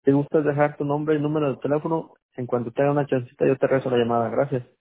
Si gustas dejar tu nombre y número de teléfono, en cuanto tenga una chancita yo te regreso la llamada. Gracias.